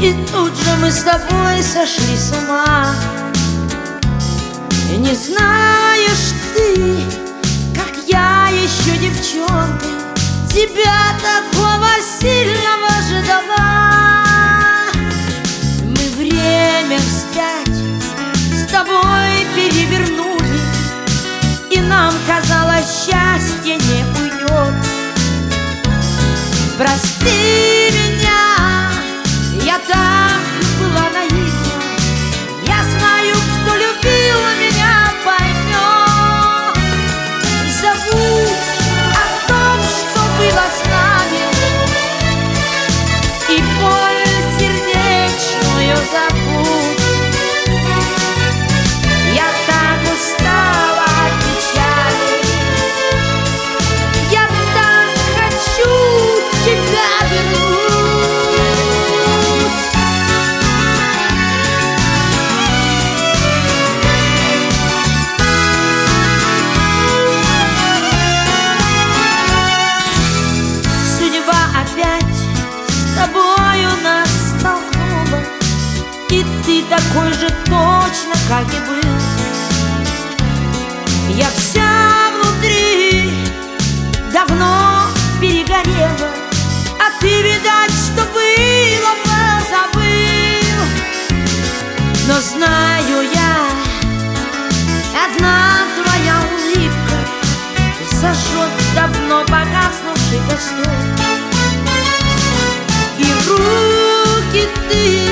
И тут же мы с тобой сошли с ума. И не знаешь ты, как я еще девчонкой тебя такого сильного ждала. Мы время вспять с тобой перевернули, и нам казалось, счастье не уйдет. Прости меня, я так была наивна. Я знаю, кто любил меня, поймет. Забудь о том, что было с нами, и боль сердечную забудь. Я так устала от печали, я так хочу тебя вернуть. Судьба опять с тобою нас столкнула, и ты такой же точно, как и был. Я вся внутри давно перегорела, а ты, видать, что было, позабыл. Но знаю я, одна твоя улыбка зажжет давно погаснувший костер. И руки ты